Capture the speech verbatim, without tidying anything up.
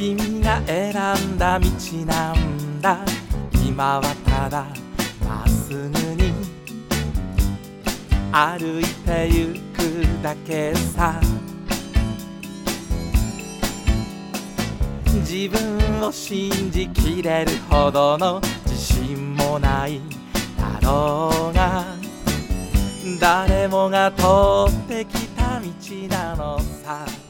君が選んだ道なんだ。今はただまっすぐに歩いてゆくだけさ。自分を信じきれるほどの自信もないだろうが、誰もが通ってきた道なのさ。